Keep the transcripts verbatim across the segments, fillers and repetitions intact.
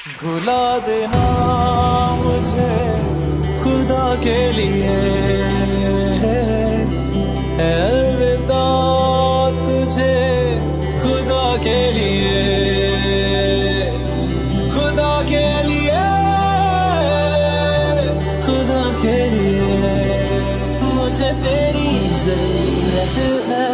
भुला देना मुझे खुदा के लिए, अलविदा तुझे खुदा के लिए, खुदा के लिए, खुदा के लिए मुझे तेरी जरूरत है।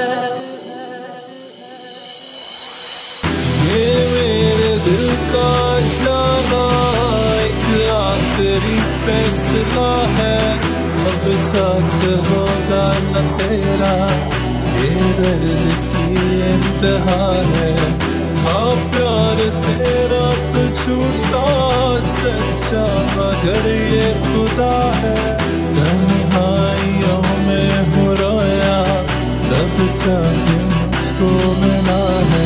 ये मेरे दिल का जाना एक आखिरी फैसला है, अब साथ होगा न तेरा, ये दर्द की इंतहा है। हाँ प्यार तेरा तो झूठा सच्चा मगर ये खुदा है। तन्हाइयों में हो रोया तब जाके मुझको मिला है।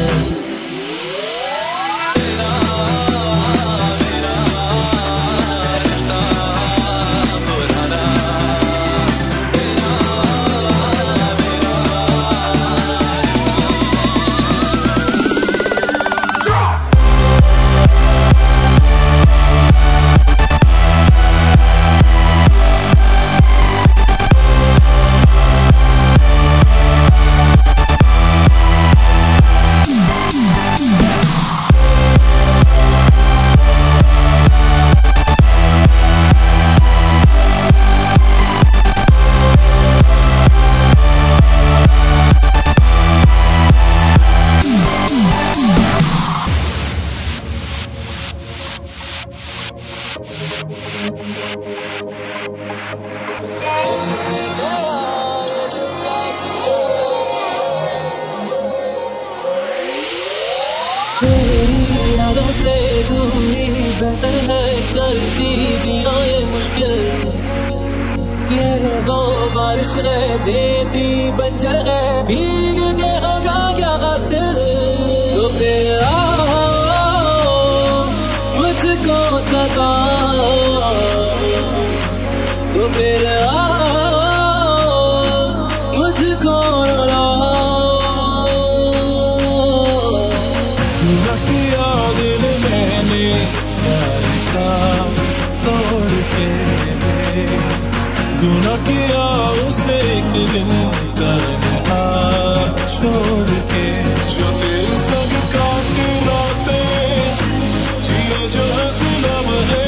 तेरी यादों से दूरी बेहतर है, करती जीना ये मुश्किल। ये वो बारिश है देती बंजर है, भीग के होगा क्या हासिल। तो फिर आओ मुझको सताओ, तो फिर आओ मुझको रुलाओ। किया दिल मैंने प्यार का तोड़ के, गुनाह किया उसे एक दिन तन्हा छोड़ के। जो तेरे संग काटी रातें जिए जो हंसी लम्हे,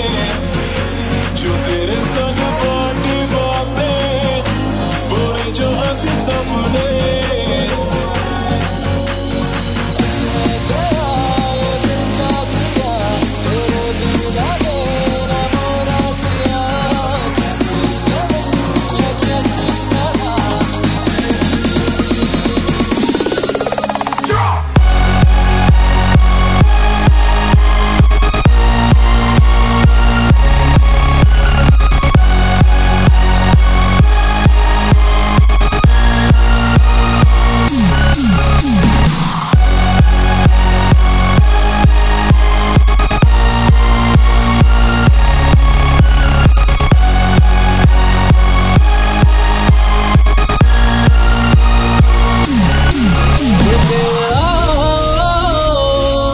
जो तेरे संग बाटी बातें बुरे जो हंसी सपने।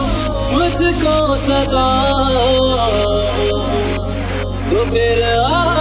मुझको सताओ तो फिर